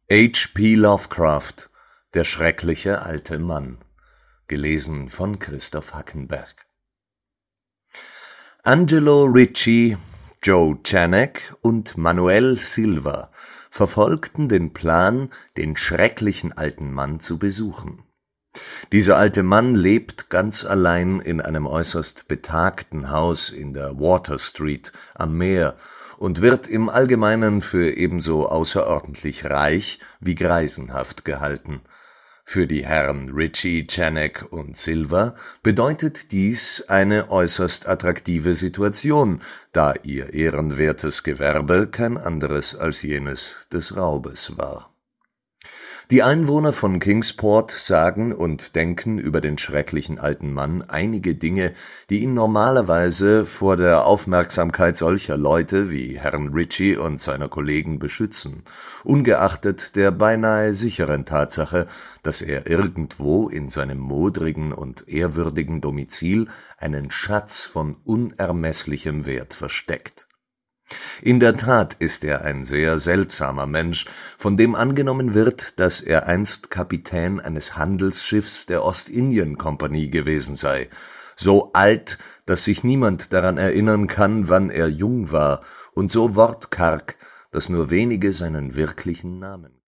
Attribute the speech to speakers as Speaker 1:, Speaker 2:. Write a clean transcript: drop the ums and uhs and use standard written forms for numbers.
Speaker 1: H. P. Lovecraft, der schreckliche alte Mann. Gelesen von Christoph Hackenberg. Angelo Ricci, Joe Janek und Manuel Silva verfolgten den Plan, den schrecklichen alten Mann zu besuchen. Dieser alte Mann lebt ganz allein in einem äußerst betagten Haus in der Water Street am Meer und wird im Allgemeinen für ebenso außerordentlich reich wie greisenhaft gehalten. Für die Herren Ricci, Janek und Silva bedeutet dies eine äußerst attraktive Situation, da ihr ehrenwertes Gewerbe kein anderes als jenes des Raubes war. Die Einwohner von Kingsport sagen und denken über den schrecklichen alten Mann einige Dinge, die ihn normalerweise vor der Aufmerksamkeit solcher Leute wie Herrn Ricci und seiner Kollegen beschützen, ungeachtet der beinahe sicheren Tatsache, dass er irgendwo in seinem modrigen und ehrwürdigen Domizil einen Schatz von unermesslichem Wert versteckt. In der Tat ist er ein sehr seltsamer Mensch, von dem angenommen wird, dass er einst Kapitän eines Handelsschiffs der Ostindien-Kompanie gewesen sei, so alt, dass sich niemand daran erinnern kann, wann er jung war, und so wortkarg, dass nur wenige seinen wirklichen Namen